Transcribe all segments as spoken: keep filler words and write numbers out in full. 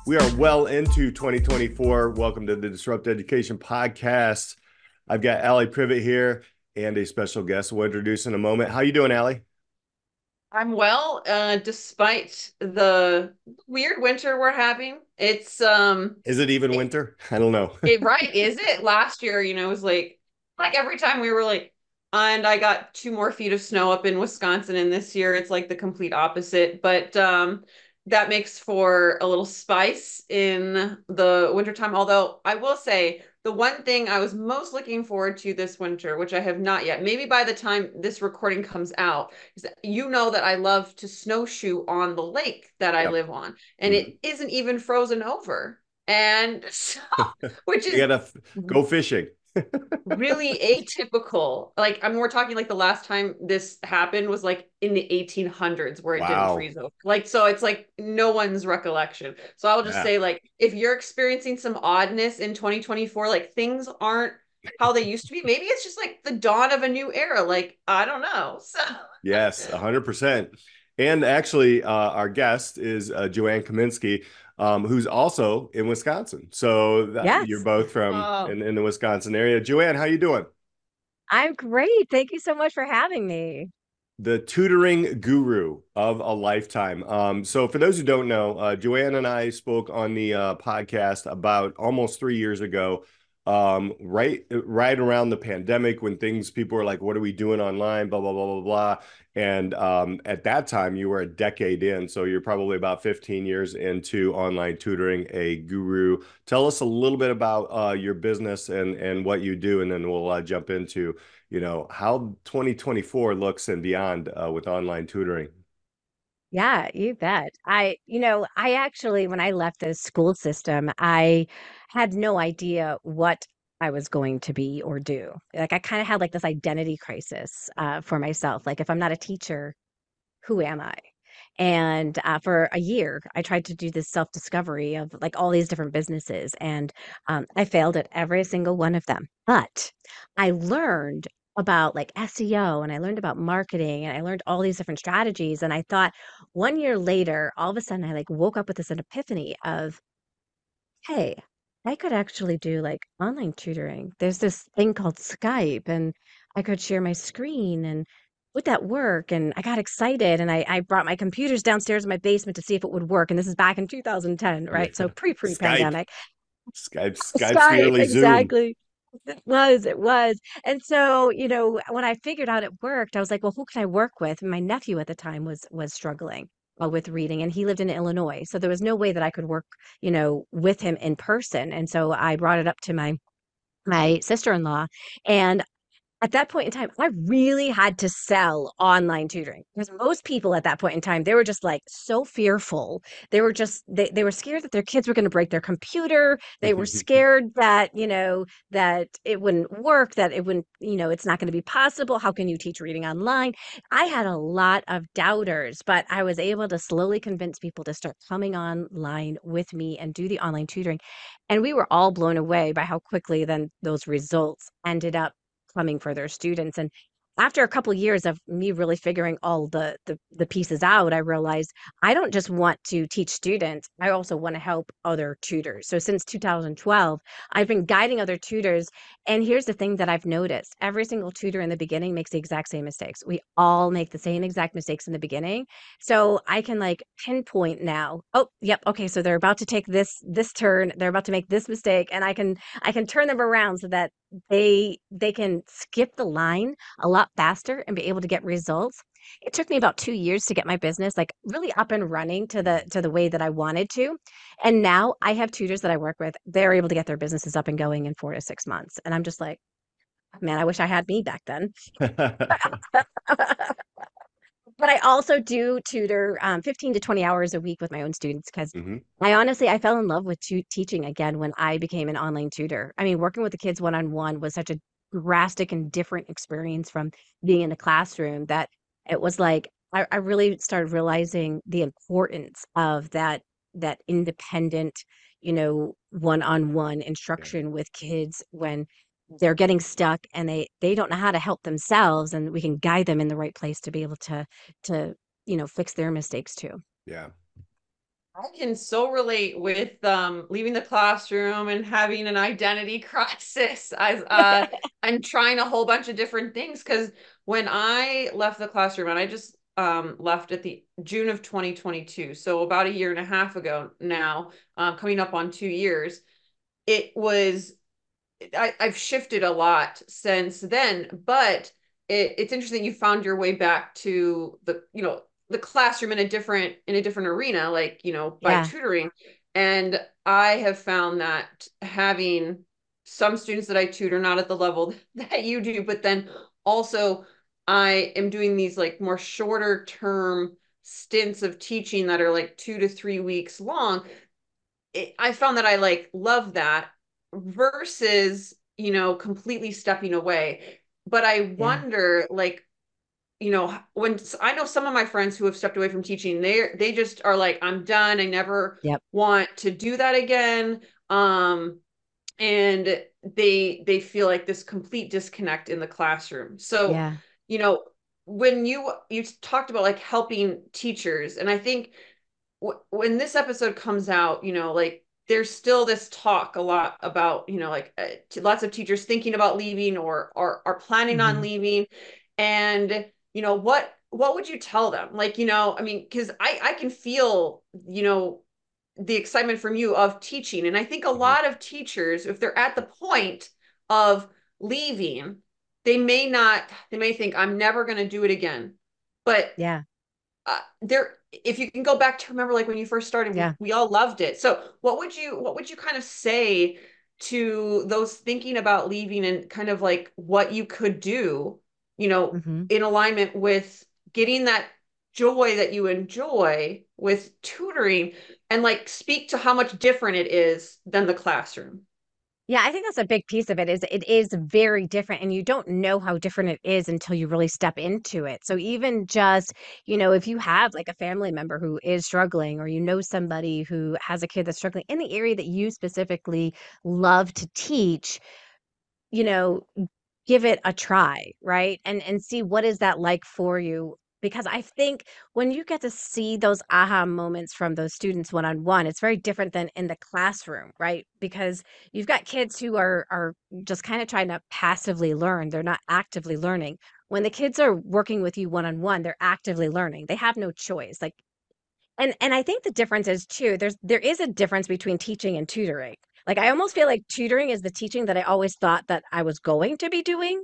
We are well into twenty twenty-four. Welcome to the Disrupt Education Podcast. I've got Allie Privet here and a special guest we'll introduce in a moment. How you doing, Allie? I'm well, uh, despite the weird winter we're having. It's um Is it even it, winter? I don't know. it right, is it? Last year, you know, it was like like every time we were like, and I got two more feet of snow up in Wisconsin, and this year it's like the complete opposite. But um that makes for a little spice in the wintertime. Although I will say the one thing I was most looking forward to this winter, which I have not yet, maybe by the time this recording comes out, is that you know that I love to snowshoe on the lake that I Yep. live on, and Mhm. it isn't even frozen over. And so, which You is gotta f- go fishing. really atypical. Like, I mean, we're talking like the last time this happened was like in the eighteen hundreds where it didn't Wow. freeze over. Like, so it's like no one's recollection. So I'll just Yeah. say, like, if you're experiencing some oddness in twenty twenty-four, like things aren't how they used to be, maybe it's just like the dawn of a new era. Like, I don't know. So, Yes, one hundred percent. And actually, uh, our guest is uh, Joanne Kaminsky, um, who's also in Wisconsin. So that, you're Yes, both from oh, in, in the Wisconsin area. Joanne, how you doing? I'm great. Thank you so much for having me. The tutoring guru of a lifetime. Um, so, for those who don't know, uh, Joanne and I spoke on the uh, podcast about almost three years ago, um, right, right around the pandemic when things people were like, "What are we doing online?" Blah blah blah blah blah. And um, at that time, you were a decade in, so you're probably about fifteen years into online tutoring, a guru. Tell us a little bit about uh, your business and and what you do, and then we'll uh, jump into you know, how twenty twenty-four looks and beyond uh, with online tutoring. Yeah, you bet. I, you know, I actually, when I left the school system, I had no idea what I was going to be or do. Like, I kind of had like this identity crisis uh, for myself. Like, if I'm not a teacher, who am I? And uh, for a year, I tried to do this self discovery of like all these different businesses, and um, I failed at every single one of them. But I learned about like S E O and I learned about marketing and I learned all these different strategies. And I thought one year later, all of a sudden, I like woke up with this epiphany of, hey, I could actually do like online tutoring. There's this thing called Skype, and I could share my screen and would that work? And I got excited and I, I brought my computers downstairs in my basement to see if it would work. And this is back in two thousand ten, Yeah. right? So pre pre Skype. pandemic. Skype. Skype's the Skype, early Zoom. exactly. It was, it was. And so, you know, when I figured out it worked, I was like, well, who can I work with? And my nephew at the time was was struggling uh, with reading, and he lived in Illinois. So there was no way that I could work, you know, with him in person. And so I brought it up to my my sister-in-law, and at that point in time, I really had to sell online tutoring because most people at that point in time, they were just like so fearful. They were just they, they were scared that their kids were going to break their computer. They were scared that, you know, that it wouldn't work, that it wouldn't, you know, it's not going to be possible. How can you teach reading online? I had a lot of doubters, but I was able to slowly convince people to start coming online with me and do the online tutoring. And we were all blown away by how quickly then those results ended up coming for their students. And after a couple years of me really figuring all the, the the pieces out, I realized I don't just want to teach students, I also want to help other tutors. So since two thousand twelve, I've been guiding other tutors. And here's the thing that I've noticed. Every single tutor in the beginning makes the exact same mistakes. We all make the same exact mistakes in the beginning. So I can like pinpoint now, oh, yep, okay, so they're about to take this this turn, they're about to make this mistake, and I can I can turn them around so that they they can skip the line a lot faster and be able to get results. It took me about two years to get my business like really up and running to the to the way that I wanted to. And now I have tutors that I work with. They're able to get their businesses up and going in four to six months. And I'm just like, man, I wish I had me back then. But I also do tutor um, fifteen to twenty hours a week with my own students because hmm I honestly I fell in love with tu- teaching again when I became an online tutor. I mean, working with the kids one on one was such a drastic and different experience from being in the classroom that it was like I, I really started realizing the importance of that that independent, you know, one on one Yeah. instruction with kids when they're getting stuck and they they don't know how to help themselves, and we can guide them in the right place to be able to to you know fix their mistakes too. Yeah. I can so relate with um, leaving the classroom and having an identity crisis. As uh, I'm trying a whole bunch of different things because when I left the classroom, and I just um, left at the June of twenty twenty-two, so about a year and a half ago now, um, coming up on two years, it was I, I've shifted a lot since then, but it, it's interesting you found your way back to the, you know, the classroom in a different in a different arena, like, you know, by Yeah. tutoring. And I have found that having some students that I tutor, not at the level that you do, but then also I am doing these like more shorter term stints of teaching that are like two to three weeks long. It, I found that I like love that versus, you know, completely stepping away. But I Yeah. wonder, like, you know, when I know some of my friends who have stepped away from teaching, they they just are like, I'm done. I never Yep. want to do that again. Um, and they they feel like this complete disconnect in the classroom. So, Yeah. you know, when you you talked about like helping teachers, and I think when this episode comes out, you know, like there's still this talk a lot about, you know, like uh, lots of teachers thinking about leaving or or are planning on Hmm. leaving. And, you know, what what would you tell them? Like, you know, I mean, because I I can feel, you know, the excitement from you of teaching. And I think a Mhm. lot of teachers, if they're at the point of leaving, they may not, they may think, I'm never going to do it again. But Yeah. uh, there, if you can go back to remember like when you first started, we, Yeah. we all loved it. So what would you what would you kind of say to those thinking about leaving and kind of like what you could do, you know, Hmm. in alignment with getting that joy that you enjoy with tutoring, and like speak to how much different it is than the classroom. Yeah, I think that's a big piece of it is it is very different and you don't know how different it is until you really step into it. So even just, you know, if you have like a family member who is struggling or you know somebody who has a kid that's struggling in the area that you specifically love to teach, you know, give it a try, right? And and see what is that like for you. Because I think when you get to see those aha moments from those students one on one, it's very different than in the classroom, right? Because you've got kids who are are just kind of trying to passively learn. They're not actively learning. When the kids are working with you one on one, they're actively learning. They have no choice. Like and and I think the difference is too, there's there is a difference between teaching and tutoring. Like I almost feel like tutoring is the teaching that I always thought that I was going to be doing.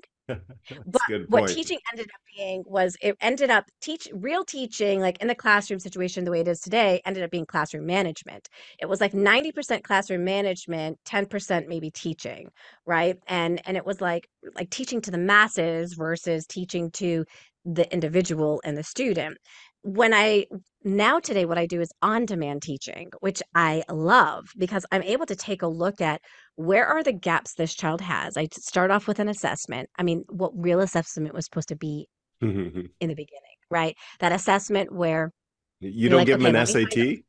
But That's a good what point. teaching ended up being was it ended up teach real teaching, like in the classroom situation the way it is today, ended up being classroom management. It was like ninety percent classroom management, ten percent maybe teaching, right? And and it was like like teaching to the masses versus teaching to the individual and the student. When I now today what I do is on-demand teaching, which I love because I'm able to take a look at where are the gaps this child has. I start off with an assessment. I mean, what real assessment was supposed to be in the beginning, right? That assessment where You you're don't like, give them okay, an let me find. S A T?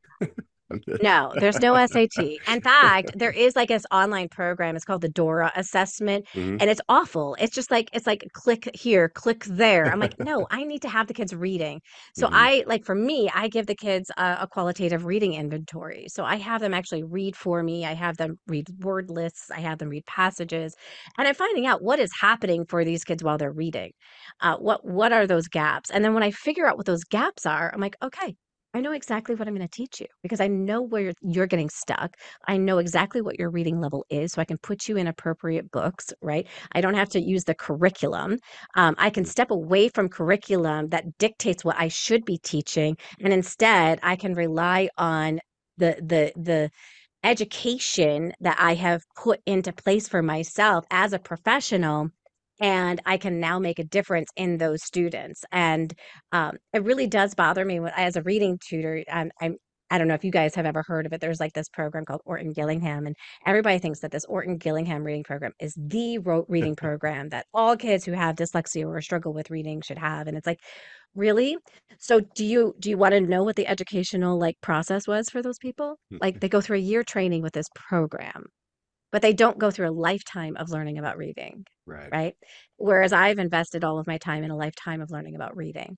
No, there's no S A T. In fact, there is like this online program. It's called the Dora assessment, Mhm. and it's awful. It's just like it's like click here, click there. I'm like, no, I need to have the kids reading. So Mhm. I like for me, I give the kids a, a qualitative reading inventory. So I have them actually read for me. I have them read word lists. I have them read passages, and I'm finding out what is happening for these kids while they're reading. Uh, what what are those gaps? And then when I figure out what those gaps are, I'm like, okay, I know exactly what I'm going to teach you because I know where you're, you're getting stuck. I know exactly what your reading level is, so I can put you in appropriate books, right? I don't have to use the curriculum. Um, I can step away from curriculum that dictates what I should be teaching, and instead, I can rely on the the the education that I have put into place for myself as a professional. And I can now make a difference in those students. And um, it really does bother me when, as a reading tutor. I'm, I'm, I don't know if you guys have ever heard of it. There's like this program called Orton Gillingham, and everybody thinks that this Orton Gillingham reading program is the ro- reading program that all kids who have dyslexia or struggle with reading should have. And it's like, really? So do you do you want to know what the educational like process was for those people? Like they go through a year training with this program, but they don't go through a lifetime of learning about reading, Right. right? Whereas I've invested all of my time in a lifetime of learning about reading.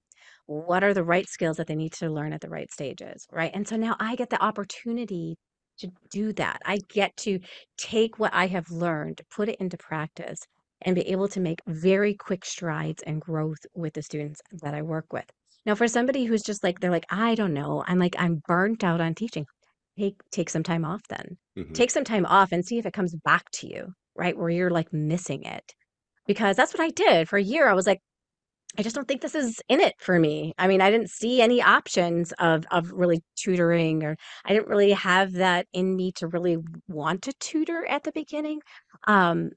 what are the right skills that they need to learn at the right stages, right? And so now I get the opportunity to do that. I get to take what I have learned, put it into practice, and be able to make very quick strides and growth with the students that I work with. Now, for somebody who's just like, they're like, I don't know, I'm like, I'm burnt out on teaching. Take take some time off then. Mm-hmm. Take some time off and see if it comes back to you, right? Where you're like missing it. Because that's what I did for a year. I was like, I just don't think this is in it for me. I mean, I didn't see any options of of really tutoring, or I didn't really have that in me to really want to tutor at the beginning. Um,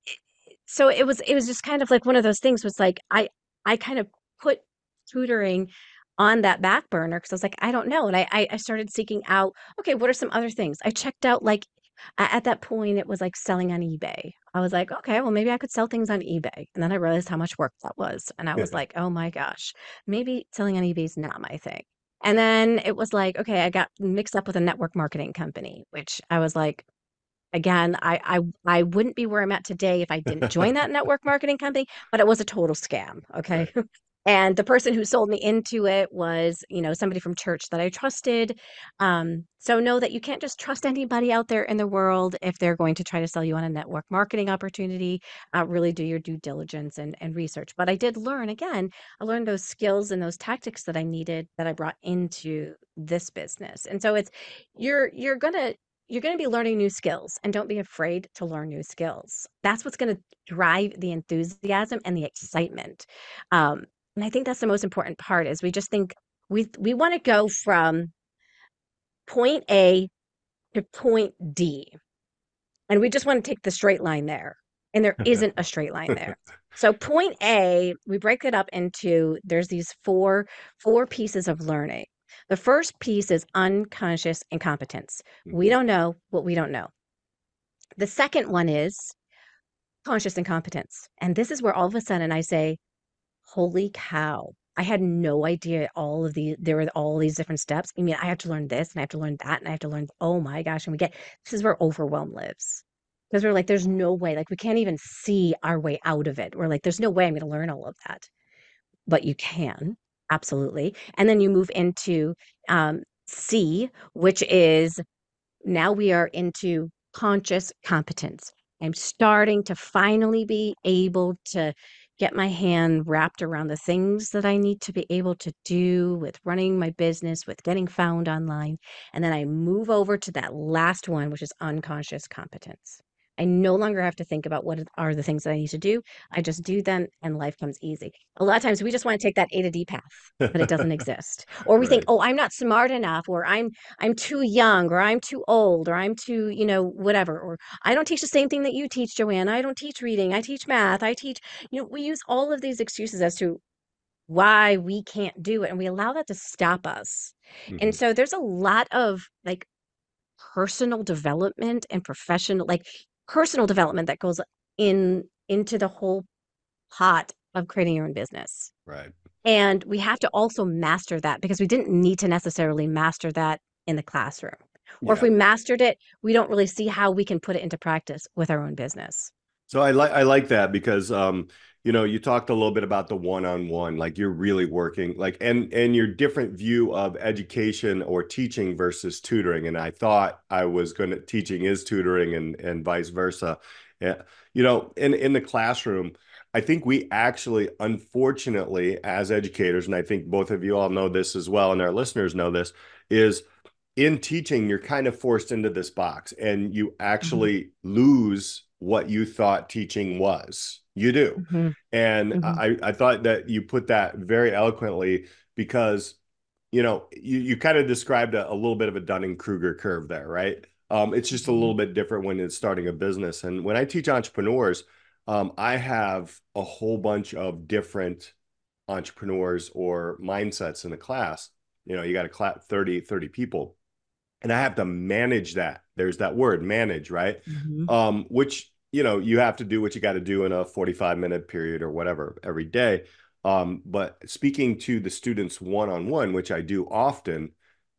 so it was it was just kind of like one of those things was like I I kind of put tutoring on that back burner because I was like, I don't know. And I, I I started seeking out, okay, what are some other things? I checked out like a- at that point it was like selling on eBay. I was like, okay, well maybe I could sell things on eBay. And then I realized how much work that was. And I was like, oh my gosh, maybe selling on eBay is not my thing. And then it was like, okay, I got mixed up with a network marketing company, which I was like, again, I, I I wouldn't be where I'm at today if I didn't join that network marketing company, but it was a total scam. Okay. Right. And the person who sold me into it was, you know, somebody from church that I trusted. Um, so know that you can't just trust anybody out there in the world if they're going to try to sell you on a network marketing opportunity. Uh, really do your due diligence and, and research. But I did learn again, I learned those skills and those tactics that I needed that I brought into this business. And so it's you're you're gonna you're going to be learning new skills, and don't be afraid to learn new skills. That's what's going to drive the enthusiasm and the excitement. Um, and I think that's the most important part is we just think we we want to go from point A to point D. And we just want to take the straight line there. And there isn't a straight line there. So point A, we break it up into there's these four four pieces of learning. The first piece is unconscious incompetence. We Mm-hmm. don't know what we don't know. The second one is conscious incompetence. And this is where all of a sudden I say, holy cow. I had no idea all of these, there were all these different steps. I mean, I have to learn this and I have to learn that and I have to learn, oh my gosh. And we get, this is where overwhelm lives. Because we're like, there's no way, like, we can't even see our way out of it. We're like, there's no way I'm going to learn all of that. But you can, absolutely. And then you move into um, C, which is now we are into conscious competence. I'm starting to finally be able to get my hand wrapped around the things that I need to be able to do with running my business, with getting found online. And then I move over to that last one, which is unconscious competence. I no longer have to think about what are the things that I need to do. I just do them and life comes easy. A lot of times we just want to take that A to D path, but it doesn't exist. Or we think, Right. oh, I'm not smart enough, or I'm I'm too young, or I'm too old, or I'm too, you know, whatever. Or I don't teach the same thing that you teach, Joanne. I don't teach reading. I teach math. I teach, you know, we use all of these excuses as to why we can't do it. And we allow that to stop us. And Mm-hmm. so there's a lot of like personal development and professional, like personal development that goes in into the whole pot of creating your own business. Right. And we have to also master that because we didn't need to necessarily master that in the classroom. Or if Yeah. we mastered it, we don't really see how we can put it into practice with our own business. So I like I like that because um you know you talked a little bit about the one-on-one, like you're really working like and and your different view of education or teaching versus tutoring. And I thought I was going to teaching is tutoring and and vice versa. Yeah. You know, in in the classroom, I think we actually, unfortunately, as educators, and I think both of you all know this as well, and our listeners know this, is in teaching, you're kind of forced into this box and you Mhm, actually lose what you thought teaching was. You do. mhm, And mhm, I, I thought that you put that very eloquently because, you know, you, you kind of described a, a little bit of a Dunning-Kruger curve there, right? Um, it's just a little mhm, bit different when it's starting a business. And when I teach entrepreneurs, um, I have a whole bunch of different entrepreneurs or mindsets in a class. You know, you got a class thirty, thirty people and I have to manage that. There's that word, manage, right? mhm, Um, which, you know, you have to do what you got to do in a forty-five minute period or whatever every day. Um, but speaking to the students one on one, which I do often,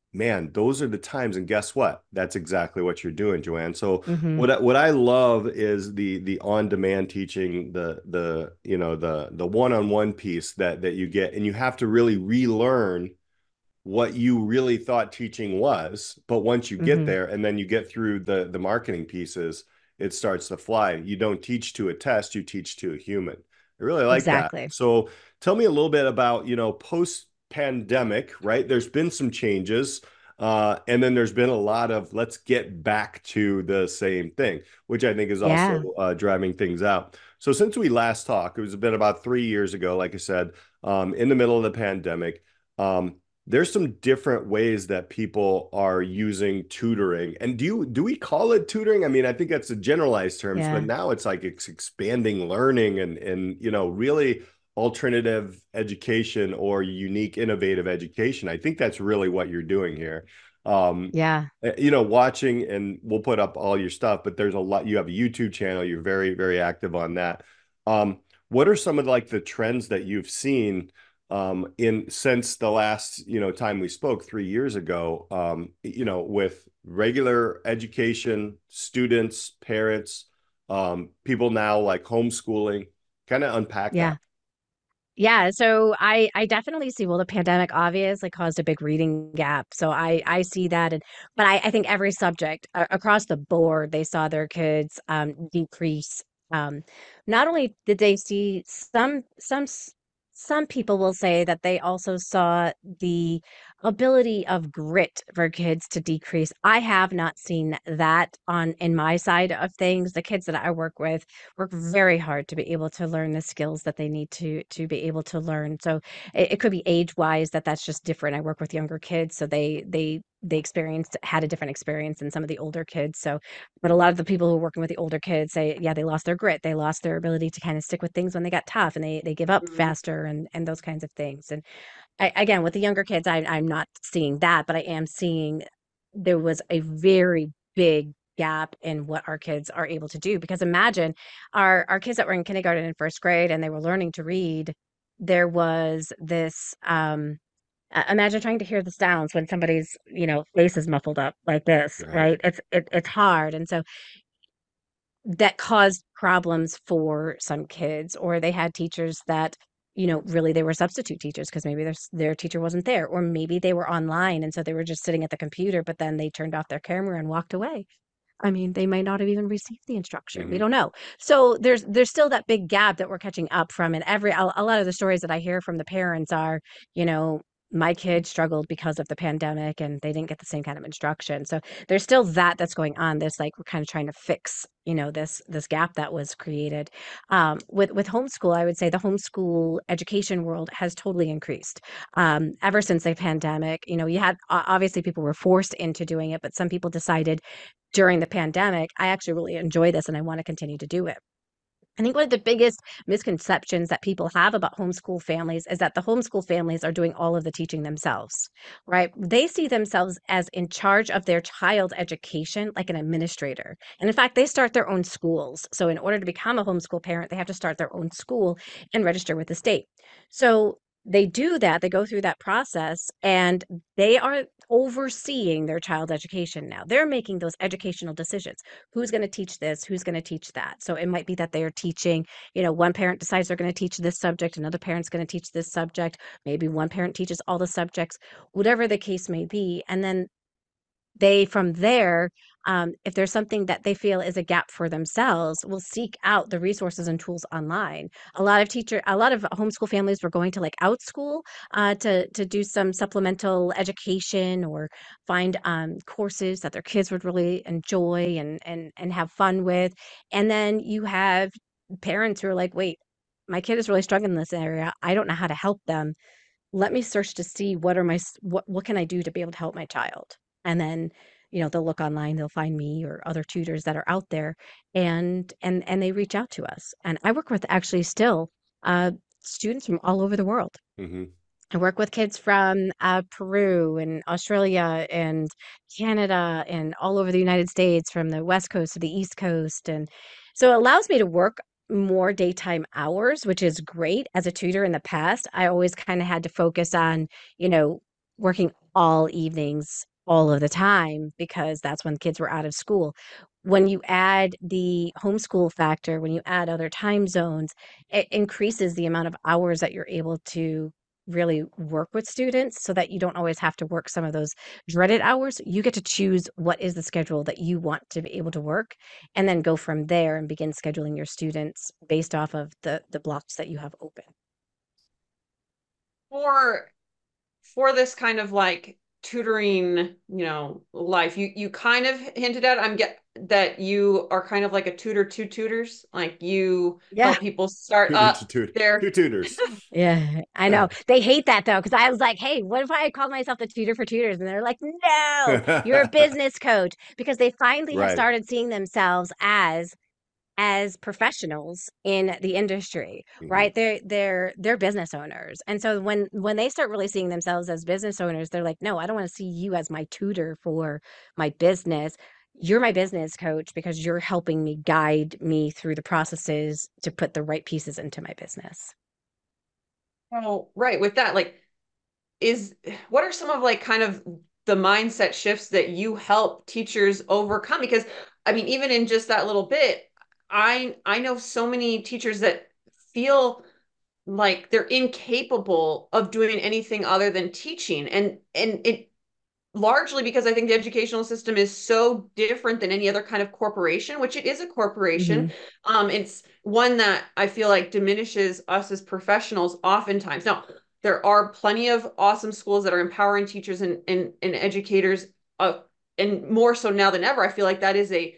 man, those are the times. And guess what? That's exactly what you're doing, Joanne. So Hmm. what I- what I love is the the on-demand teaching, the the you know the the one-on-one piece that that you get, and you have to really relearn what you really thought teaching was. But once you get Hmm. there and then you get through the the marketing pieces, it starts to fly. You don't teach to a test, you teach to a human. I really like that. Exactly. So tell me a little bit about, you know, post pandemic, right? There's been some changes. Uh, and then there's been a lot of let's get back to the same thing, which I think is Yeah. also uh, driving things out. So since we last talked, it was been about three years ago, like I said, um, in the middle of the pandemic. Um, there's some different ways that people are using tutoring. And do you do we call it tutoring? I mean, I think that's a generalized terms, but Yeah. now it's like it's expanding learning and and you know, really alternative education or unique innovative education. I think that's really what you're doing here. Um, Yeah. eh, you know, watching, and we'll put up all your stuff, but there's a lot. You have a YouTube channel, you're very, very active on that. Um, what are some of like the trends that you've seen um, in since the last, you know, time we spoke three years ago, um, you know, with regular education, students, parents, um, people now like homeschooling, kind of unpack that. Yeah. Yeah, so I I definitely see, well, the pandemic obviously caused a big reading gap. So I I see that, and but I I think every subject a across the board, they saw their kids um decrease. Um not only did they see some some s- some people will say that they also saw the ability of grit for kids to decrease. I have not seen that on in my side of things. The kids that I work with work very hard to be able to learn the skills that they need to to be able to learn. So it, it could be age wise that that's just different. I work with younger kids, so they they they experienced had a different experience than some of the older kids. So, but a lot of the people who are working with the older kids say, yeah, they lost their grit, they lost their ability to kind of stick with things when they got tough, and they they give up Mhm. faster and and those kinds of things. And I, again, with the younger kids, I, I'm not seeing that, but I am seeing there was a very big gap in what our kids are able to do. Because imagine our our kids that were in kindergarten and first grade and they were learning to read. There was this um uh, imagine trying to hear the sounds when somebody's, you know, face is muffled up like this, Right. right? It's it, it's hard. And so that caused problems for some kids, or they had teachers that, you know, really they were substitute teachers because maybe their their teacher wasn't there, or maybe they were online and so they were just sitting at the computer, but then they turned off their camera and walked away. I mean, they might not have even received the instruction. We Mhm. don't know. So there's there's still that big gap that we're catching up from. And every a, a lot of the stories that I hear from the parents are, you know, my kid struggled because of the pandemic and they didn't get the same kind of instruction. So there's still that that's going on. This like we're kind of trying to fix, you know, this this gap that was created. Um, with with homeschool, I would say the homeschool education world has totally increased um, ever since the pandemic. You know, you had o- obviously people were forced into doing it, but some people decided during the pandemic, I actually really enjoy this and I want to continue to do it. I think one of the biggest misconceptions that people have about homeschool families is that the homeschool families are doing all of the teaching themselves, right? They see themselves as in charge of their child's education, like an administrator. And in fact, they start their own schools. So, in order to become a homeschool parent, they have to start their own school and register with the state. So, they do that, they go through that process, and they are overseeing their child's education now. They're making those educational decisions. Who's going to teach this? Who's going to teach that? So it might be that they're teaching, you know, one parent decides they're going to teach this subject, another parent's going to teach this subject, maybe one parent teaches all the subjects, whatever the case may be. And then they, from there, um, if there's something that they feel is a gap for themselves, will seek out the resources and tools online. A lot of teacher, a lot of homeschool families were going to like Outschool uh, to to do some supplemental education or find um, courses that their kids would really enjoy and and and have fun with. And then you have parents who are like, wait, my kid is really struggling in this area. I don't know how to help them. Let me search to see what are my s- what what can I do to be able to help my child. And then, you know, they'll look online, they'll find me or other tutors that are out there, and and and they reach out to us. And I work with actually still uh students from all over the world. Mhm. I work with kids from uh, Peru and Australia and Canada and all over the United States, from the West Coast to the East Coast. And so it allows me to work more daytime hours, which is great. As a tutor in the past, I always kind of had to focus on, you know, working all evenings, all of the time, because that's when kids were out of school. When you add the homeschool factor, when you add other time zones, it increases the amount of hours that you're able to really work with students so that you don't always have to work some of those dreaded hours. You get to choose what is the schedule that you want to be able to work and then go from there and begin scheduling your students based off of the the blocks that you have open. For for this kind of like tutoring, you know, life, you you kind of hinted at, I'm get that you are kind of like a tutor to tutors, like you Yeah. help people start Tutor to up tutor. their Two tutors. Yeah, I know. They hate that though, because I was like, hey, what if I called myself the tutor for tutors? And they're like, no, you're a business coach, because they finally have Right. started seeing themselves as as professionals in the industry, Mhm. right? They're they're they're business owners. And so when when they start really seeing themselves as business owners, they're like, no, I don't want to see you as my tutor for my business. You're my business coach because you're helping me guide me through the processes to put the right pieces into my business. Oh, right. With that, like, is what are some of like kind of the mindset shifts that you help teachers overcome? Because I mean, even in just that little bit, I I know so many teachers that feel like they're incapable of doing anything other than teaching. And and it largely because I think the educational system is so different than any other kind of corporation, which it is a corporation. Hmm. Um, it's one that I feel like diminishes us as professionals oftentimes. Now, there are plenty of awesome schools that are empowering teachers and, and, and educators, uh, and more so now than ever. I feel like that is a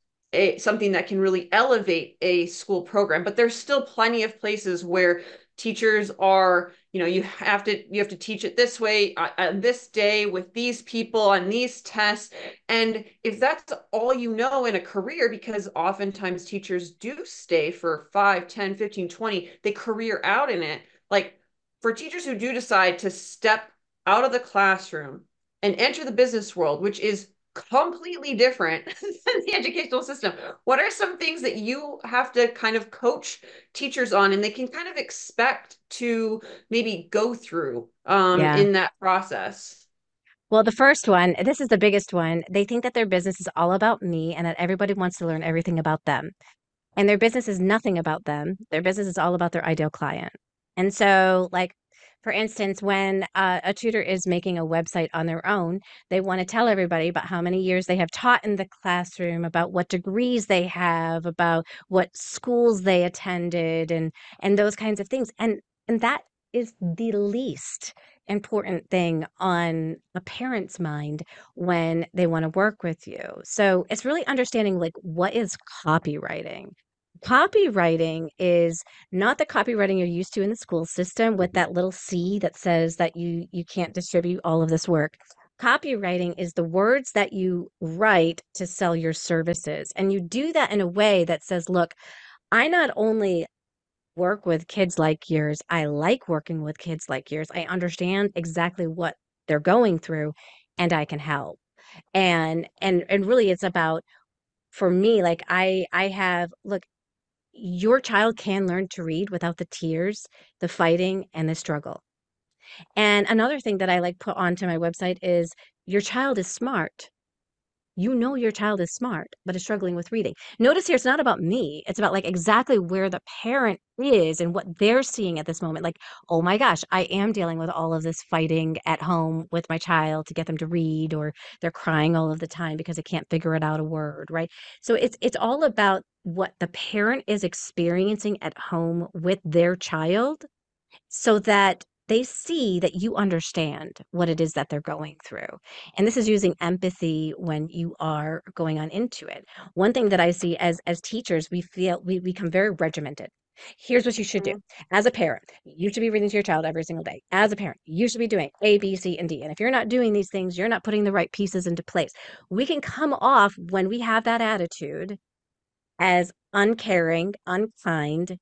a something that can really elevate a school program, but there's still plenty of places where teachers are, you know, you have to you have to teach it this way uh, on this day with these people on these tests. And if that's all you know in a career, because oftentimes teachers do stay for five, ten, fifteen, twenty, they career out in it. Like for teachers who do decide to step out of the classroom and enter the business world, which is completely different than the educational system. What are some things that you have to kind of coach teachers on and they can kind of expect to maybe go through um, Yeah. in that process? Well, the first one, this is the biggest one. They think that their business is all about me and that everybody wants to learn everything about them. And their business is nothing about them. Their business is all about their ideal client. And so, like, for instance, when uh, a tutor is making a website on their own, they want to tell everybody about how many years they have taught in the classroom, about what degrees they have, about what schools they attended, and and those kinds of things. And and that is the least important thing on a parent's mind when they want to work with you. So it's really understanding like what is copywriting. Copywriting is not the copywriting you're used to in the school system with Mhm. that little C that says that you you can't distribute all of this work. Copywriting is the words that you write to sell your services. And you do that in a way that says, look, I not only work with kids like yours, I like working with kids like yours. I understand exactly what they're going through and I can help. And and and really it's about for me like I I have look your child can learn to read without the tears, the fighting, and the struggle. And another thing that I like put onto my website is your child is smart. You know your child is smart, but is struggling with reading. Notice here, it's not about me. It's about like exactly where the parent is and what they're seeing at this moment. Like, oh my gosh, I am dealing with all of this fighting at home with my child to get them to read, or they're crying all of the time because they can't figure it out a word, right? So it's it's all about what the parent is experiencing at home with their child so that they see that you understand what it is that they're going through. And this is using empathy when you are going on into it. One thing that I see as as teachers, we feel we become very regimented. Here's what you should do. Mhm. As a parent, you should be reading to your child every single day. As a parent, you should be doing A, B, C, and D. And if you're not doing these things, you're not putting the right pieces into place. We can come off when we have that attitude as uncaring, unkind,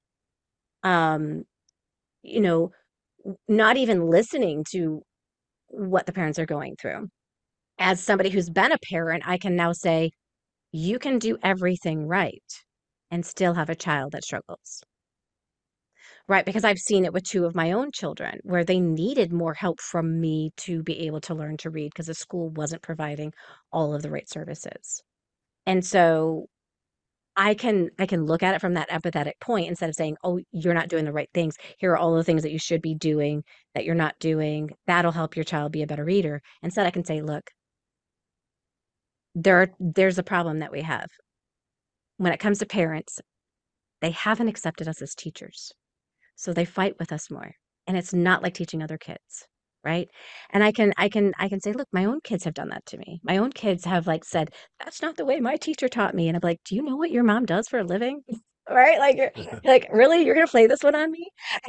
um, you know, not even listening to what the parents are going through. As somebody who's been a parent, I can now say, you can do everything right and still have a child that struggles. right? Because I've seen it with two of my own children where they needed more help from me to be able to learn to read because the school wasn't providing all of the right services. And so I can I can look at it from that empathetic point instead of saying, "Oh, you're not doing the right things. Here are all the things that you should be doing that you're not doing. That'll help your child be a better reader." Instead, I can say, "Look, there are, there's a problem that we have. When it comes to parents, they haven't accepted us as teachers. So they fight with us more. And it's not like teaching other kids, right?" And I can I can I can say, "Look, my own kids have done that to me. My own kids have like said, 'That's not the way my teacher taught me.'" And I'm like, "Do you know what your mom does for a living?" Right? Like you're like, "Really? You're gonna play this one on me?"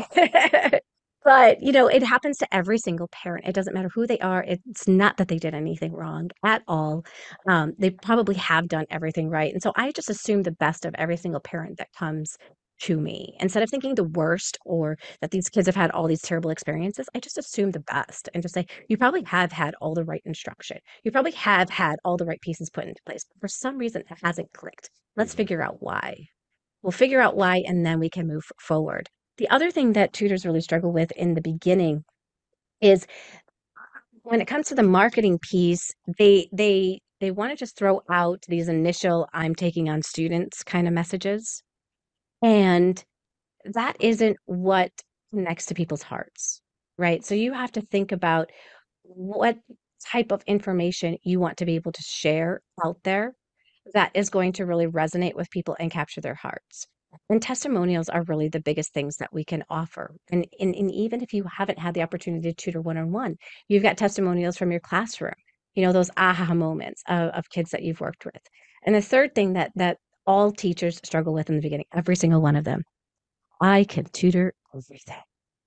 But, you know, it happens to every single parent. It doesn't matter who they are. It's not that they did anything wrong at all. Um, they probably have done everything right. And so I just assume the best of every single parent that comes to me. Instead of thinking the worst or that these kids have had all these terrible experiences, I just assume the best and just say, you probably have had all the right instruction. You probably have had all the right pieces put into place. For some reason, it hasn't clicked. Let's Mhm. figure out why. We'll figure out why, and then we can move forward. The other thing that tutors really struggle with in the beginning is when it comes to the marketing piece, they they they want to just throw out these initial "I'm taking on students" kind of messages. And that isn't what connects to people's hearts, right? So you have to think about what type of information you want to be able to share out there that is going to really resonate with people and capture their hearts. And testimonials are really the biggest things that we can offer. And, and, and even if you haven't had the opportunity to tutor one on one, you've got testimonials from your classroom, you know, those aha moments of, of kids that you've worked with. And the third thing that that all teachers struggle with in the beginning, every single one of them, I can tutor everything.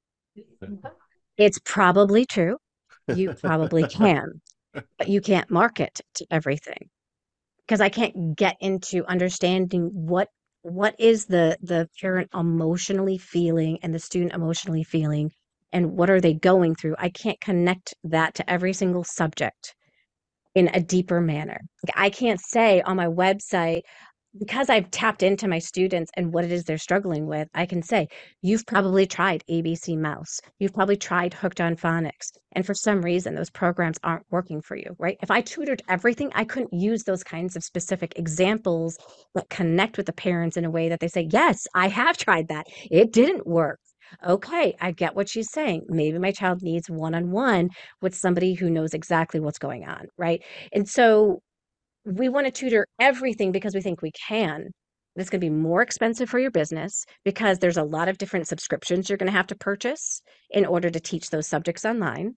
It's probably true. You probably can, but you can't market to everything because I can't get into understanding what what is the the parent emotionally feeling and the student emotionally feeling and what are they going through. I can't connect that to every single subject in a deeper manner. Like, I can't say on my website, because I've tapped into my students and what it is they're struggling with, I can say, you've probably tried A B C Mouse. You've probably tried Hooked on Phonics. And for some reason, those programs aren't working for you, right? If I tutored everything, I couldn't use those kinds of specific examples that connect with the parents in a way that they say, yes, I have tried that. It didn't work. Okay, I get what she's saying. Maybe my child needs one on one with somebody who knows exactly what's going on, right? And so we want to tutor everything because we think we can. It's going to be more expensive for your business because there's a lot of different subscriptions you're going to have to purchase in order to teach those subjects online.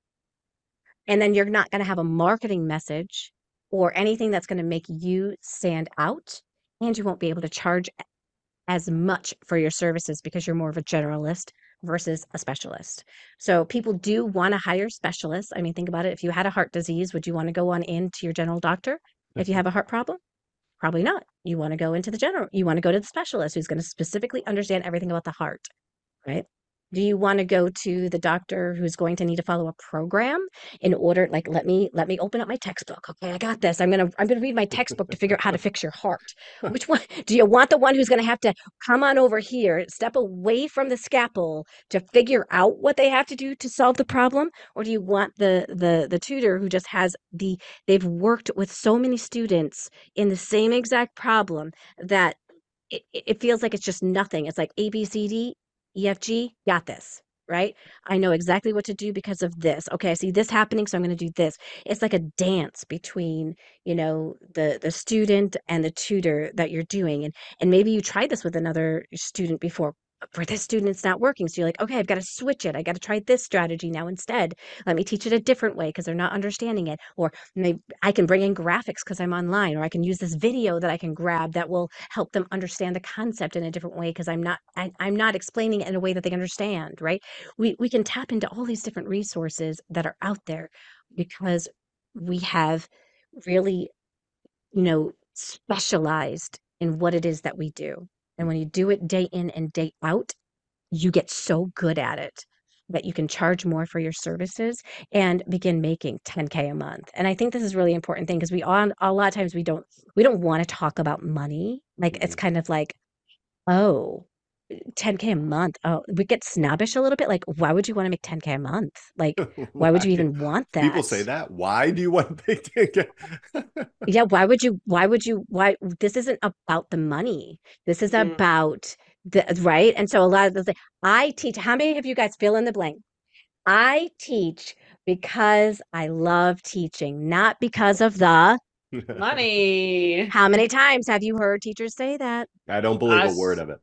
And then you're not going to have a marketing message or anything that's going to make you stand out. And you won't be able to charge as much for your services because you're more of a generalist versus a specialist. So people do want to hire specialists. I mean, think about it. If you had a heart disease, would you want to go on in to your general doctor if you have a heart problem? Probably not. You want to go into the general, you want to go to the specialist who's going to specifically understand everything about the heart, right? Do you want to go to the doctor who's going to need to follow a program in order, like, let me let me open up my textbook. Okay, I got this. I'm gonna I'm gonna read my textbook to figure out how to fix your heart. Which one do you want? The one who's gonna have to come on over here, step away from the scalpel to figure out what they have to do to solve the problem? Or do you want the the the tutor who just has the they've worked with so many students in the same exact problem that it, it feels like it's just nothing. It's like A, B, C, D, E, F, G, got this, right? I know exactly what to do because of this. Okay, I see this happening, so I'm going to do this. It's like a dance between, you know, the the student and the tutor that you're doing. And and maybe you tried this with another student before. For this student, it's not working. So you're like, okay, I've got to switch it. I got to try this strategy now instead. Let me teach it a different way because they're not understanding it. Or maybe I can bring in graphics because I'm online, or I can use this video that I can grab that will help them understand the concept in a different way because I'm not I, I'm not explaining it in a way that they understand, right? We we can tap into all these different resources that are out there because we have really, you know, specialized in what it is that we do. And when you do it day in and day out, you get so good at it that you can charge more for your services and begin making ten K a month. And I think this is a really important thing because we on a lot of times we don't we don't want to talk about money. Like it's Mhm. kind of like, oh. ten K a month. Oh, we get snobbish a little bit. Like, why would you want to make ten K a month? Like, why would Why? you even want People that? say that. Why do you want to pay ticket? Yeah, why would you, why would you, why, this isn't about the money. This is Mm. about the, right? And so a lot of the, I teach, how many of you guys fill in the blank? I teach because I love teaching, not because of the, Money. how many times have you heard teachers say that? I don't believe a word Us. of it.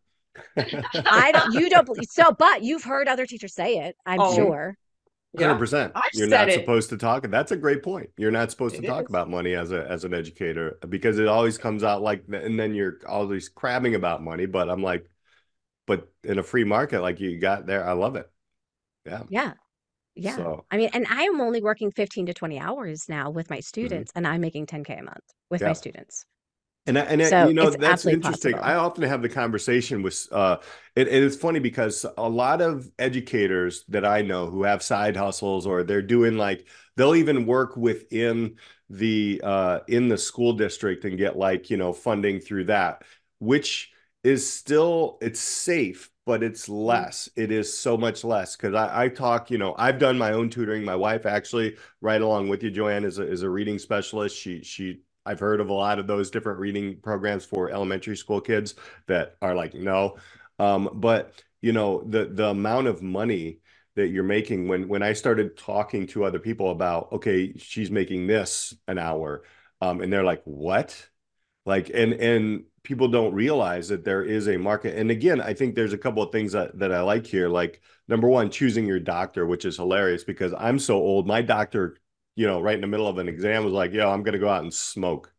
I don't, you don't believe, so, but you've heard other teachers say it, I'm Oh, sure. yeah. one hundred percent. I've You're said not it. supposed to talk. That's a great point. You're not supposed to It talk is. about money as a as an educator because it always comes out like, and then you're always crabbing about money. But I'm like, but in a free market like you got there, I love it. Yeah. Yeah. Yeah. So, I mean, and I am only working fifteen to twenty hours now with my mhm. students, and I'm making ten K a month with my Yeah. students. And I, and I, So you know it's that's absolutely interesting. I possible. often have the conversation with uh it, and it's funny because a lot of educators that I know who have side hustles or they're doing like they'll even work within the uh in the school district and get like, you know, funding through that, which is still it's safe, but it's Mm. less. It is so much less because I, I talk, you know, I've done my own tutoring. My wife actually, right along with you, Joanne, is a is a reading specialist. She she I've heard of a lot of those different reading programs for elementary school kids that are like, no. Um, but you know, the the amount of money that you're making when when I started talking to other people about, okay, she's making this an hour, um, and they're like, what? Like, and and people don't realize that there is a market. And again, I think there's a couple of things that that I like here. Like number one, choosing your doctor, which is hilarious because I'm so old. My doctor, you know, right in the middle of an exam was like, yo, I'm gonna go out and smoke.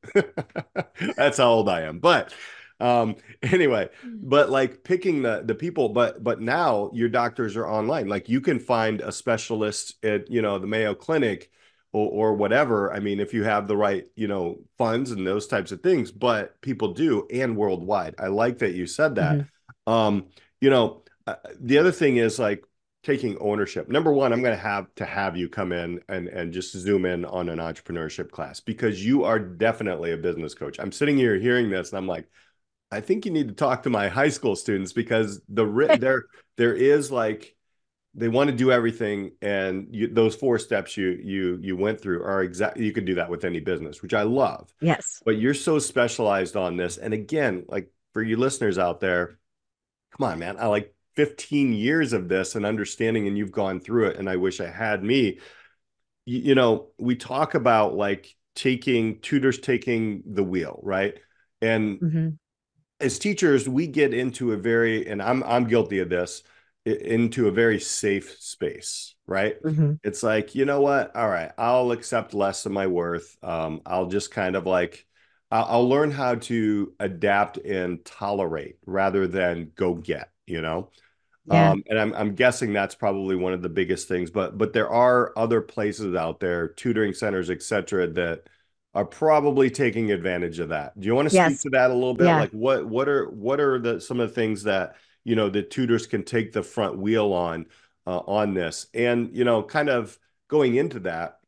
That's how old I am. But um anyway, Mm. but like picking the the people, but but now your doctors are online. Like you can find a specialist at, you know, the Mayo Clinic or, or whatever. I mean, if you have the right, you know, funds and those types of things, but people do and worldwide. I like that you said that. Mhm. Um, you know, uh, the other thing is like taking ownership. Number one, I'm going to have to have you come in and and just zoom in on an entrepreneurship class because you are definitely a business coach. I'm sitting here hearing this and I'm like, I think you need to talk to my high school students because the there there is like they want to do everything and you, those four steps you you you went through are exactly you can do that with any business, which I love. Yes. But you're so specialized on this. And again, like for you listeners out there, come on, man. I like fifteen years of this and understanding, and you've gone through it. And I wish I had me. You, you know, we talk about like taking tutors taking the wheel, right? And Hmm. as teachers, we get into a very, and I'm I'm guilty of this, into a very safe space, right? Hmm. It's like, you know what? All right, I'll accept less of my worth. Um, I'll just kind of like, I'll, I'll learn how to adapt and tolerate rather than go get, you know? Yeah. Um, and I'm I'm guessing that's probably one of the biggest things, but but there are other places out there, tutoring centers, et cetera, that are probably taking advantage of that. Do you want to speak Yes. to that a little bit? Yeah. Like what what are what are the some of the things that you know the tutors can take the front wheel on uh, on this? And you know, kind of going into that,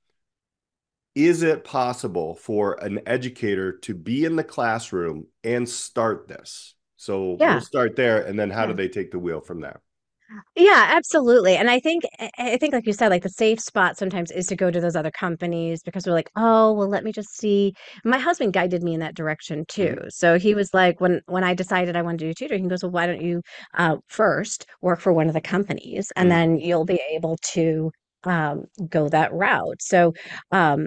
is it possible for an educator to be in the classroom and start this? So we'll Yeah. start there, and then how do Yeah. they take the wheel from there? Yeah, absolutely. And I think I I think like you said, like the safe spot sometimes is to go to those other companies because we're like, oh, well, let me just see. My husband guided me in that direction too. Mhm. So he was like, when when I decided I wanted to do tutoring, he goes, well, why don't you uh, first work for one of the companies and Mhm. then you'll be able to um, go that route. So um,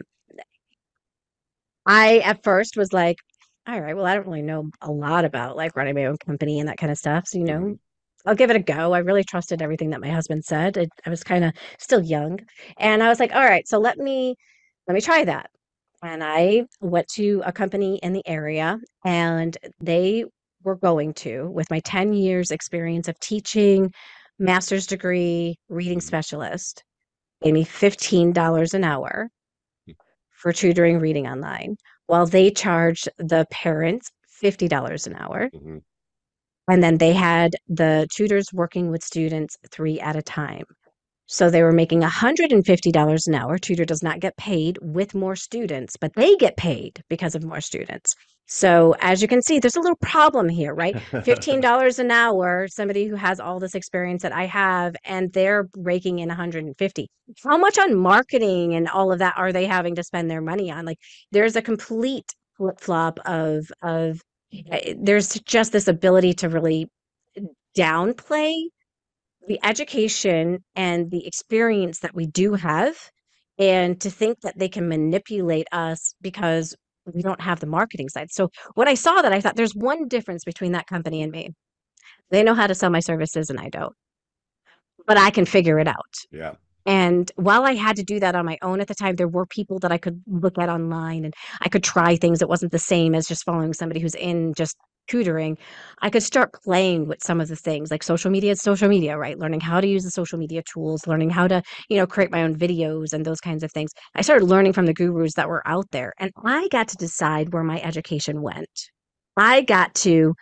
I at first was like, all right, well, I don't really know a lot about like running my own company and that kind of stuff. So, you know, Mhm. I'll give it a go. I really trusted everything that my husband said. I, I was kind of still young. And I was like, all right, so let me let me try that. And I went to a company in the area and they were going to, with my ten years experience of teaching, master's degree, reading Mhm. specialist, gave me fifteen dollars an hour for tutoring reading online, while they charged the parents fifty dollars an hour. Mhm. And then they had the tutors working with students three at a time. So they were making one hundred fifty dollars an hour. Tutor does not get paid with more students, but they get paid because of more students. So as you can see, there's a little problem here, right? fifteen dollars an hour, somebody who has all this experience that I have, and they're raking in one hundred fifty. How much on marketing and all of that are they having to spend their money on? Like there's a complete flip-flop of of eh, there's just this ability to really downplay the education and the experience that we do have, and to think that they can manipulate us because we don't have the marketing side. So when I saw that, I thought there's one difference between that company and me. They know how to sell my services and I don't, but I can figure it out. Yeah. And while I had to do that on my own at the time, there were people that I could look at online and I could try things that wasn't the same as just following somebody who's in just tutoring. I could start playing with some of the things like social media is social media, right? Learning how to use the social media tools, learning how to, you know, create my own videos and those kinds of things. I started learning from the gurus that were out there, and I got to decide where my education went. I got to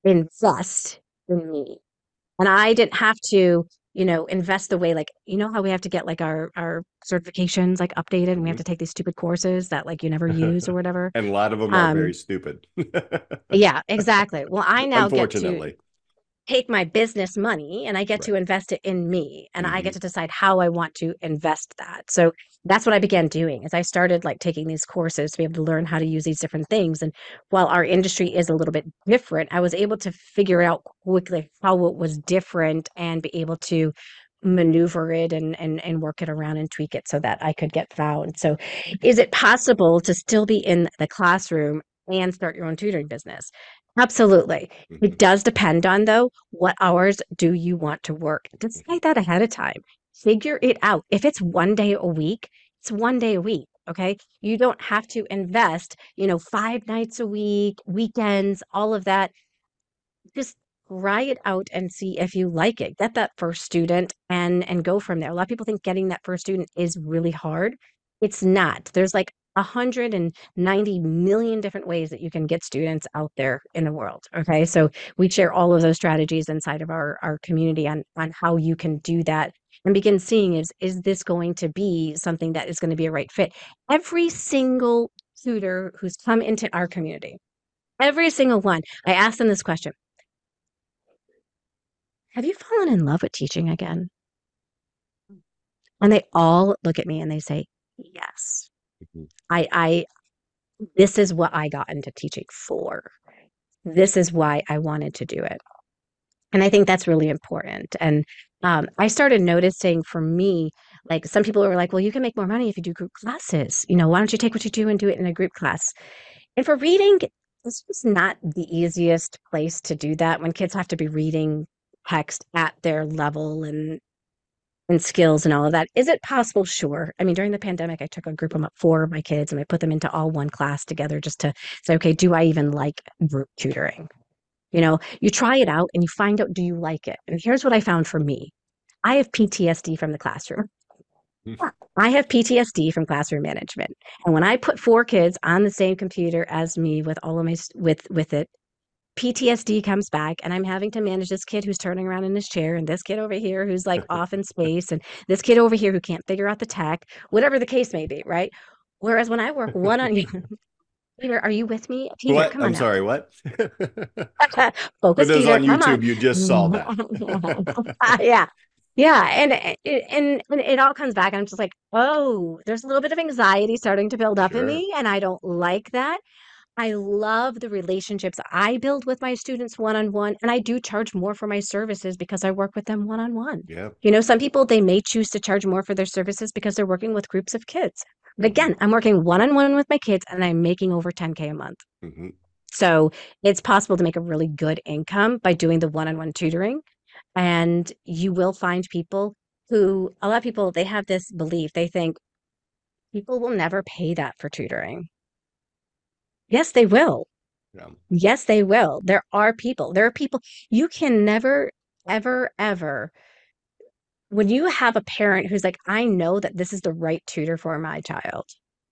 invest in me. And I didn't have to, you know, invest the way like, you know how we have to get like our our certifications like updated and we have Mhm. to take these stupid courses that like you never use or whatever. And a lot of them are very Um, stupid. yeah, exactly. Well, I now get to Unfortunately. take my business money and I get to Right. invest it in me, and I get Mhm. to decide how I want to invest that. So that's what I began doing is I started like taking these courses to be able to learn how to use these different things. And while our industry is a little bit different, I was able to figure out quickly how it was different and be able to maneuver it and and and work it around and tweak it so that I could get found. So is it possible to still be in the classroom and start your own tutoring business? Absolutely. It Mhm. does depend on, though, what hours do you want to work? Decide that ahead of time. Figure it out. If it's one day a week, it's one day a week. Okay. You don't have to invest, you know, five nights a week, weekends, all of that. Just try it out and see if you like it. Get that first student and and go from there. A lot of people think getting that first student is really hard. It's not. There's like one hundred ninety million different ways that you can get students out there in the world. Okay. So we share all of those strategies inside of our, our community on on how you can do that and begin seeing is is this going to be something that is going to be a right fit? Every single tutor who's come into our community, every single one, I ask them this question: have you fallen in love with teaching again? And they all look at me and they say, yes. Mhm. I, I, this is what I got into teaching for. This is why I wanted to do it. And I think that's really important. And um, I started noticing for me, like some people were like, well, you can make more money if you do group classes. You know, why don't you take what you do and do it in a group class? And for reading, this was not the easiest place to do that when kids have to be reading text at their level and and skills and all of that. Is it possible? Sure. I mean, during the pandemic, I took a group of four of my kids and I put them into all one class together just to say, okay, do I even like group tutoring? You know, you try it out and you find out, do you like it? And here's what I found for me. I have P T S D from the classroom. Mhm. Yeah, I have P T S D from classroom management. And when I put four kids on the same computer as me with all of my, with, with it, P T S D comes back and I'm having to manage this kid who's turning around in his chair and this kid over here who's like off in space and this kid over here who can't figure out the tech, whatever the case may be, right? Whereas when I work one on you, Peter, are you with me? Peter, What? come on I'm now. sorry, what? For Focus, those Peter, on come on. YouTube, you just saw that. Yeah. Yeah. And, it- and and it all comes back. And I'm just like, oh, there's a little bit of anxiety starting to build up in Sure. me. And I don't like that. I love the relationships I build with my students one on one, and I do charge more for my services because I work with them one on one. Yeah. You know, some people they may choose to charge more for their services because they're working with groups of kids. But Mhm. again, I'm working one on one with my kids and I'm making over ten K a month. Mhm. So it's possible to make a really good income by doing the one on one tutoring. And you will find people who, a lot of people, they have this belief, they think people will never pay that for tutoring. Yes, they will. Yeah. Yes, they will. There are people. There are people you can never, ever, ever, when you have a parent who's like, I know that this is the right tutor for my child,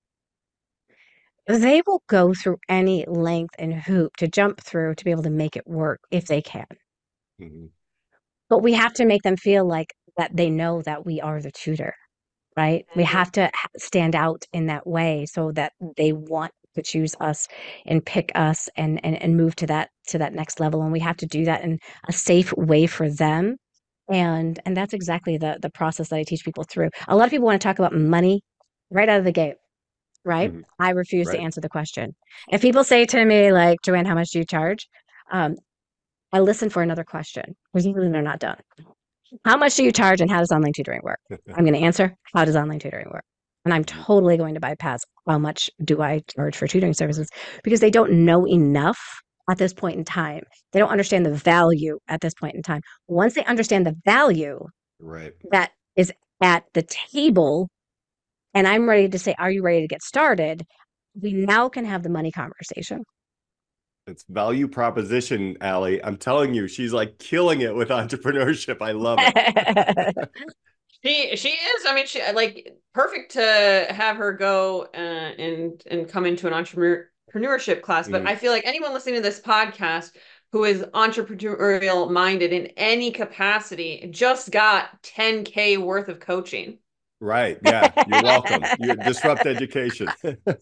they will go through any length and hoop to jump through to be able to make it work if they can. Mhm. But we have to make them feel like that they know that we are the tutor, right? We Mhm. have to stand out in that way so that they want to choose us and pick us and, and and move to that to that next level. And we have to do that in a safe way for them. And and that's exactly the the process that I teach people through. A lot of people want to talk about money right out of the gate, right? Mhm. I refuse to Right. answer the question. If people say to me like, Joanne, how much do you charge? Um, I listen for another question because usually they're not done. How much do you charge and how does online tutoring work? I'm going to answer, how does online tutoring work? And I'm totally going to bypass how much do I charge for tutoring services because they don't know enough at this point in time. They don't understand the value at this point in time. Once they understand the value Right. that is at the table, and I'm ready to say, are you ready to get started? We now can have the money conversation. It's value proposition, Allie. I'm telling you, she's like killing it with entrepreneurship. I love it. She she is. I mean, she like perfect to have her go uh, and and come into an entrepreneurship class. But Mhm. I feel like anyone listening to this podcast who is entrepreneurial minded in any capacity just got ten K worth of coaching. Right. Yeah. You're welcome. You disrupt education.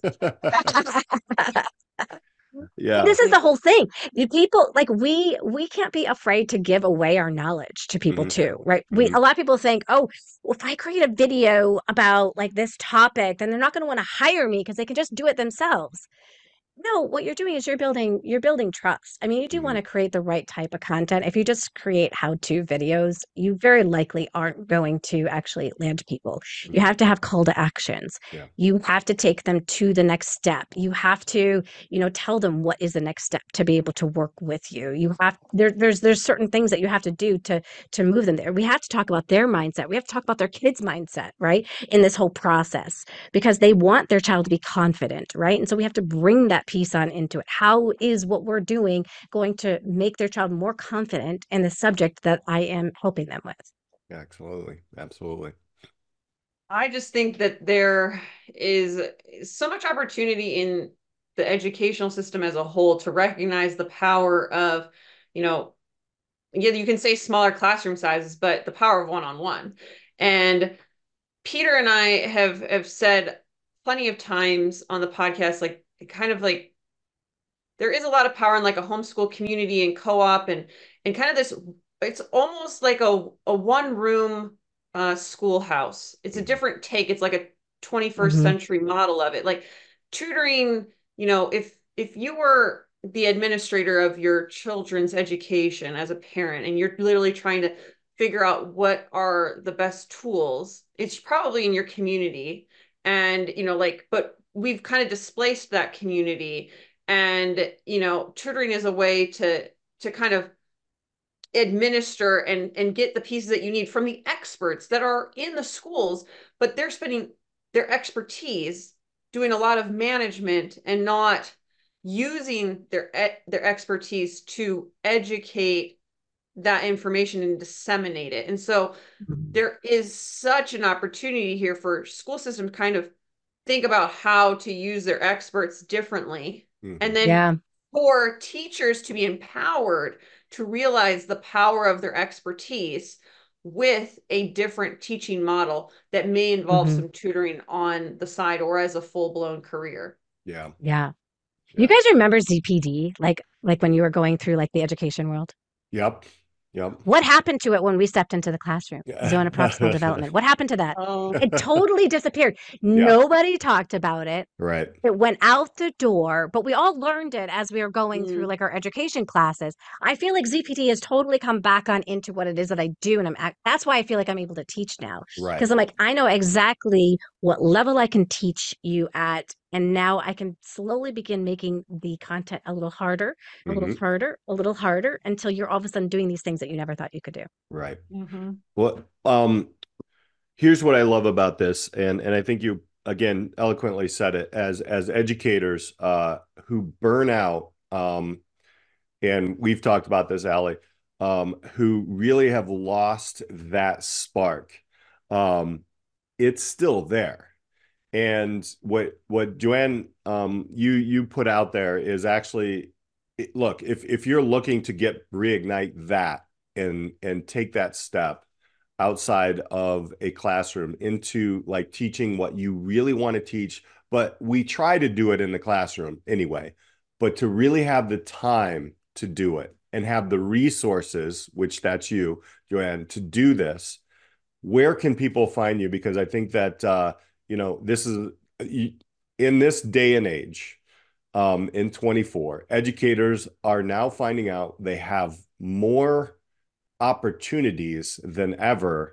Yeah. This is the whole thing. The people like we we can't be afraid to give away our knowledge to people Hmm. too, right? We Hmm. a lot of people think, oh, well, if I create a video about like this topic, then they're not going to want to hire me because they can just do it themselves. No, what you're doing is you're building you're building trust. I mean, you do want Hmm. to create the right type of content. If you just create how-to videos, you very likely aren't going to actually land people. You Hmm. have to have call to actions. Yeah. You have to take them to the next step. You have to, you know, tell them what is the next step to be able to work with you. You have there there's there's certain things that you have to do to to move them there. We have to talk about their mindset. We have to talk about their kids' mindset, right? In this whole process because they want their child to be confident, right? And so we have to bring that piece on into it. How is what we're doing going to make their child more confident in the subject that I am helping them with? Absolutely. Absolutely. I just think that there is so much opportunity in the educational system as a whole to recognize the power of, you know, yeah, you can say smaller classroom sizes, but the power of one-on-one. And Peter and I have have said plenty of times on the podcast, like kind of like there is a lot of power in like a homeschool community and co-op and and kind of this it's almost like a, a one room uh schoolhouse. It's a Hmm. different take. It's like a twenty-first Mm-hmm. century model of it. Like tutoring, you know, if if you were the administrator of your children's education as a parent and you're literally trying to figure out what are the best tools, it's probably in your community. And, you know, like, but we've kind of displaced that community and you know tutoring is a way to to kind of administer and and get the pieces that you need from the experts that are in the schools, but they're spending their expertise doing a lot of management and not using their their expertise to educate that information and disseminate it. And so there is such an opportunity here for school system to kind of think about how to use their experts differently. And Hmm. then Yeah. for teachers to be empowered to realize the power of their expertise with a different teaching model that may involve Mm-hmm. some tutoring on the side or as a full-blown career. Yeah. Yeah. You Yeah. guys remember Z P D, like like when you were going through like the education world? Yep. Yep. What happened to it when we stepped into the classroom? Zone of proximal development. What happened to that? Oh, It totally disappeared. Yeah. Nobody talked about it. Right. It went out the door, but we all learned it as we were going through mm, like our education classes. I feel like Z P T has totally come back on into what it is that I do. And I'm at, that's why I feel like I'm able to teach now. Right. Because I'm like, I know exactly what level I can teach you at. And now I can slowly begin making the content a little harder, a little Hmm. harder, a little harder until you're all of a sudden doing these things that you never thought you could do. Right. mm-hmm. Well, um, here's what I love about this, and and I think you again eloquently said it as as educators uh, who burn out, um, and we've talked about this, Allie, um, who really have lost that spark. Um, it's still there. And what what Joanne um, you you put out there is actually look, if if you're looking to get reignite that and and take that step, outside of a classroom into like teaching what you really want to teach, but we try to do it in the classroom anyway, but to really have the time to do it and have the resources, which that's you, Joanne, to do this, where can people find you? Because I think that, uh, you know, this is in this day and age, um, in twenty-four, educators are now finding out they have more opportunities than ever.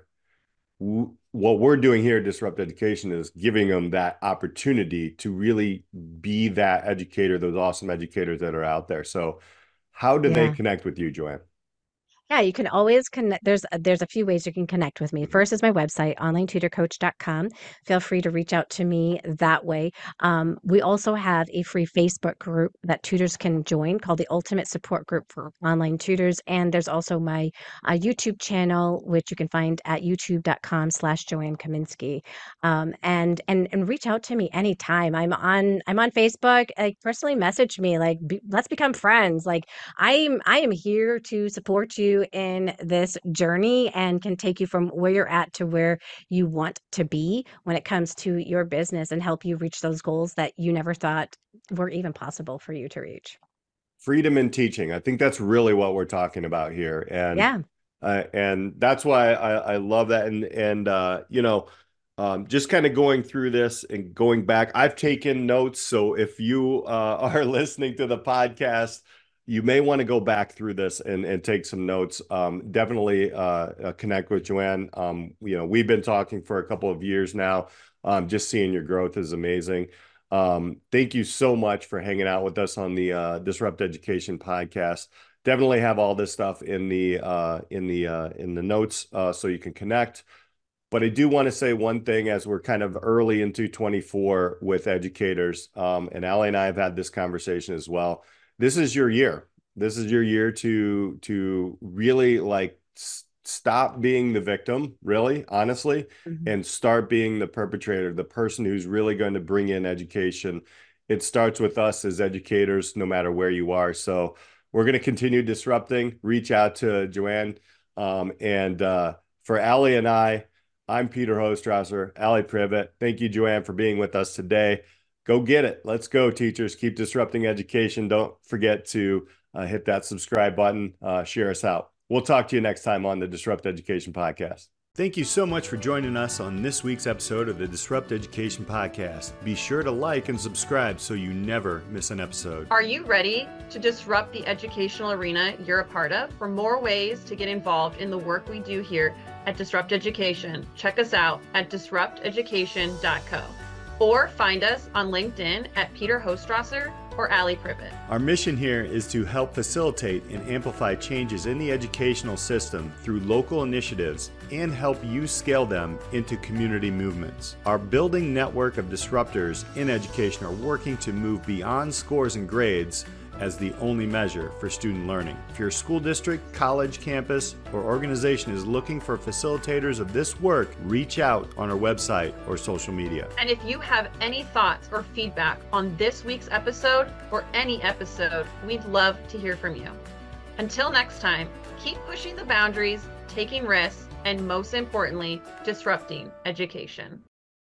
What we're doing here at Disrupt Education is giving them that opportunity to really be that educator, those awesome educators that are out there. So how do they Yeah. connect with you, Joanne? Yeah, you can always connect. There's there's a few ways you can connect with me. Mhm. First is my website, online tutor coach dot com. Feel free to reach out to me that way. Um, we also have a free Facebook group that tutors can join called the Ultimate Support Group for Online Tutors. And there's also my uh, YouTube channel, which you can find at youtube dot com slash Joanne Kaminsky. Um, and and and reach out to me anytime. I'm on I'm on Facebook. Like personally message me, like be, let's become friends. Like I'm I am here to support you in this journey and can take you from where you're at to where you want to be when it comes to your business and help you reach those goals that you never thought were even possible for you to reach. Freedom in teaching. I think that's really what we're talking about here. And Yeah. uh, and that's why I, I love that. And and uh, you know, um, just kind of going through this and going back, I've taken notes. So if you uh, are listening to the podcast, you may want to go back through this and, and take some notes. Um, definitely uh, uh, connect with Joanne. Um, you know, we've been talking for a couple of years now. Um, just seeing your growth is amazing. Um, thank you so much for hanging out with us on the uh, Disrupt Education podcast. Definitely have all this stuff in the uh, in the uh, in the notes uh, so you can connect. But I do want to say one thing as we're kind of early into twenty-four with educators, um, and Allie and I have had this conversation as well. This is your year. This is your year to to really like s- stop being the victim, really, honestly, Mhm. and start being the perpetrator, the person who's really going to bring in education. It starts with us as educators, no matter where you are. So we're going to continue disrupting. Reach out to Joanne, um, and uh, for Allie and I. I'm Peter Hostrasser, Allie Privet. Thank you, Joanne, for being with us today. Go get it. Let's go, teachers. Keep disrupting education. Don't forget to uh, hit that subscribe button. Uh, share us out. We'll talk to you next time on the Disrupt Education Podcast. Thank you so much for joining us on this week's episode of the Disrupt Education Podcast. Be sure to like and subscribe so you never miss an episode. Are you ready to disrupt the educational arena you're a part of? For more ways to get involved in the work we do here at Disrupt Education, check us out at disrupt education dot co or find us on LinkedIn at Peter Hostrasser or Allie Privet. Our mission here is to help facilitate and amplify changes in the educational system through local initiatives and help you scale them into community movements. Our building network of disruptors in education are working to move beyond scores and grades as the only measure for student learning. If your school district, college, campus, or organization is looking for facilitators of this work, reach out on our website or social media. And if you have any thoughts or feedback on this week's episode or any episode, we'd love to hear from you. Until next time, keep pushing the boundaries, taking risks, and most importantly, disrupting education.